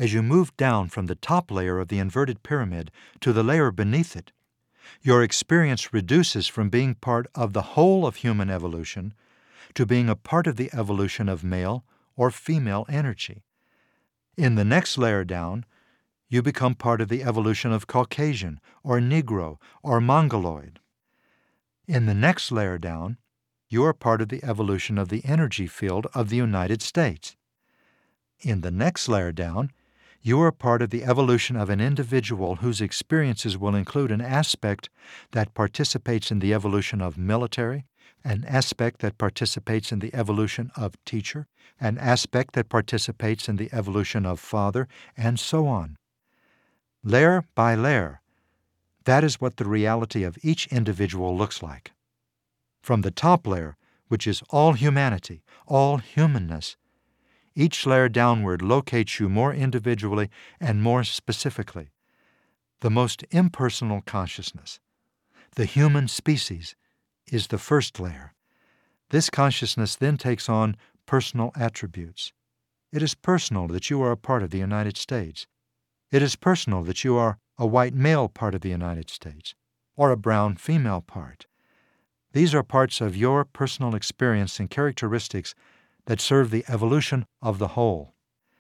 as you move down from the top layer of the inverted pyramid to the layer beneath it, your experience reduces from being part of the whole of human evolution to being a part of the evolution of male or female energy. In the next layer down, you become part of the evolution of Caucasian or Negro or Mongoloid. In the next layer down, you are part of the evolution of the energy field of the United States. In the next layer down, you are part of the evolution of an individual whose experiences will include an aspect that participates in the evolution of military, an aspect that participates in the evolution of teacher, an aspect that participates in the evolution of father, and so on. Layer by layer, that is what the reality of each individual looks like. From the top layer, which is all humanity, all humanness, each layer downward locates you more individually and more specifically. The most impersonal consciousness, the human species, is the first layer. This consciousness then takes on personal attributes. It is personal that you are a part of the United States. It is personal that you are a white male part of the United States, or a brown female part. These are parts of your personal experience and characteristics that serve the evolution of the whole.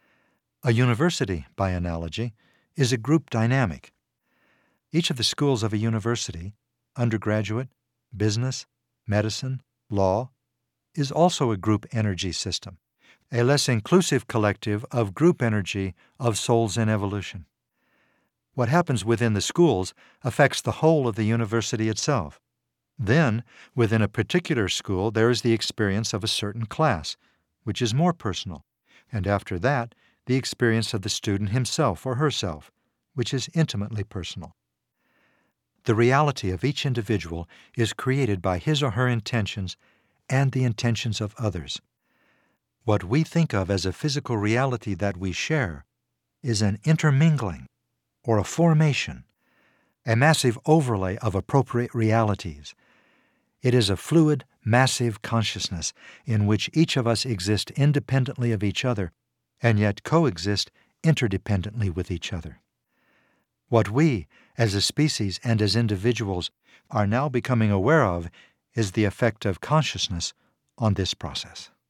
A university, by analogy, is a group dynamic. Each of the schools of a university, undergraduate, business, medicine, law, is also a group energy system, a less inclusive collective of group energy of souls in evolution. What happens within the schools affects the whole of the university itself. Then, within a particular school, there is the experience of a certain class, which is more personal, and after that, the experience of the student himself or herself, which is intimately personal. The reality of each individual is created by his or her intentions and the intentions of others. What we think of as a physical reality that we share is an intermingling or a formation, a massive overlay of appropriate realities. It is a fluid, massive consciousness in which each of us exist independently of each other and yet coexist interdependently with each other. What we, as a species and as individuals, are now becoming aware of is the effect of consciousness on this process.